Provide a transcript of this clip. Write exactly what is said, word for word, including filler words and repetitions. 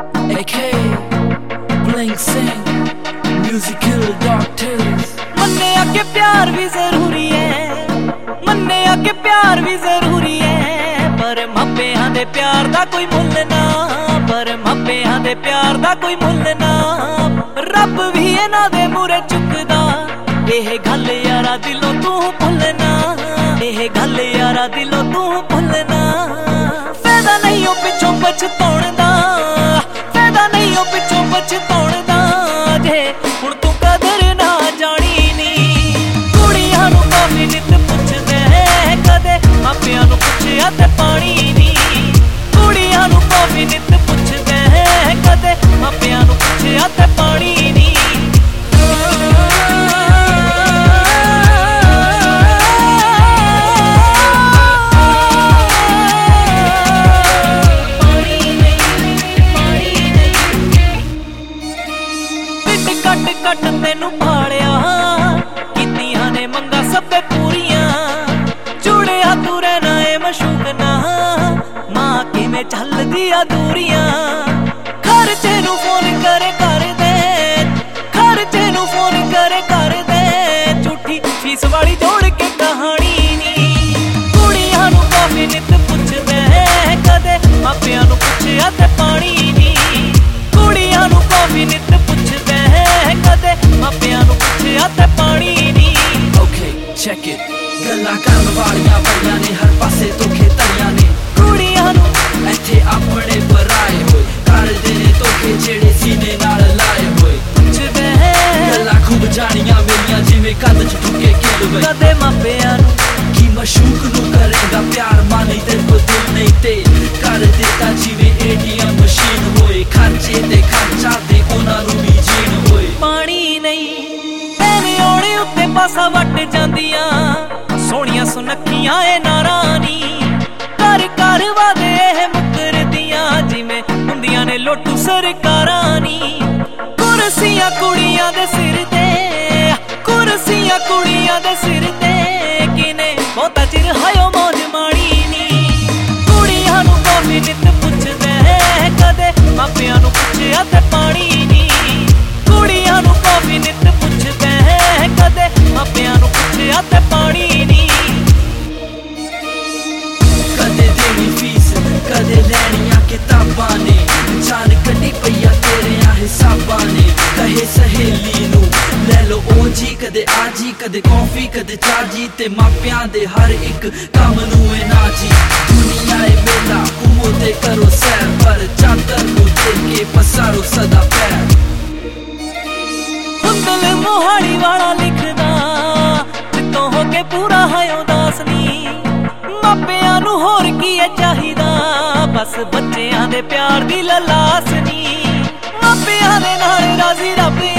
A K Blink Sing Musical Doctors। मन्ने के प्यार भी जरूरी है, मन्ने के प्यार भी जरूरी है, पर मापियां दे प्यार दा कोई मुल ना, पर मापियां दे प्यार दा कोई मुल ना। रब भी इन्हां दे मूरे चुकदा, एह गल यारा दिलों तू भुलना, एह गल यारा दिलों तू भुलना। फायदा नहीं हो पिछों पछताउण दा, फायदा नहीं हो पिछों पछताउण दा, जे हुण तू कदर ना जानी नी। कुड़ियां नूं काफी नित पुछदे कदे मापियां नूं पुछया ते पानी नी। कुड़ियां नूं काफी नित पुछदे कदे मापियां नूं पुछया ते पानी नी। कट कट तेनू भालिया, कीतियां ने मंगा सबे पूरियां, जुड़िया तू रहना ए मशूक ना, मां किवें चलदी आ दूरियां। खर्चे नू फोन करे कर दे, खर्चे नू फोन करे कर दे, झूठी फीस वाली जोड़ के कहानी नी। कुड़ियां नू काफी नित पुछदे कदे मापियां नू पुछया ते पानी नी। कुड़ियां नू काफी नित पुछदे कदे मापियां नू पुछया ते पानी नी। Okay, check it। गल्लां करन वालियां बड़ियां ने, हर पासे धोखे धड़ियां ने। कुड़ियां नू इत्थे अपने पराए होए, करदे ने धोखे जेड़े सीने नाल लाए होए। पुछदे गल्लां खूब जानियां मेरियां, जिवें कंध च ठुके किल वे। कदे मापियां नू की मशूक नू करेगा प्यार, मानी तेरे को दिल नहीं ते कर देता जिवें ए टी एम मशीन होए। खर्चे ते खर्चा ते उन्हां नू भी जीण होए। पानी नहीं तेरे ओणे उत्ते पासा वट जांदियां, सोहणियां सुनखियां ए नारानी। कर कर वादे एह मुकरदियां, जिवें हुंदियां ने लोटू सरकारां नी। कुर्सियां कुड़ियां दे सिर ते, कुर्सियां कुड़ियां दे सिर ते, किने बहुता चिर हायो मौज माणी नी। कुड़ियां नू काफी नित पुछदे कदे मापियां नू पुछया ते पानी नी। कुड़ियां नू काफी नित पुछदे कदे मापियां नू पुछया ते पानी नी। कदे देनी फीस कदे लैनियां किताबां ने, जान कड्डी पईया तेरियां हिसाबां ने। कहे सहेली नू ले लो ओ जी, कदे आजी कदे कॉफी कदे चाजी, ते मापियां दे हर एक कम नू ए नाजी। दुनिया ए मेला घूमो ते करो सैर, पर चादर नू दे के पसारो सदा पैर। हुंदल मोहाड़ी वाला लिखदा, जितों हो के पूरा है उदास नी। मापियां नू होर की है चाहिदा, बस बच्चियां दे प्यार दी ललास नी। मापियां दे नाल राजी रब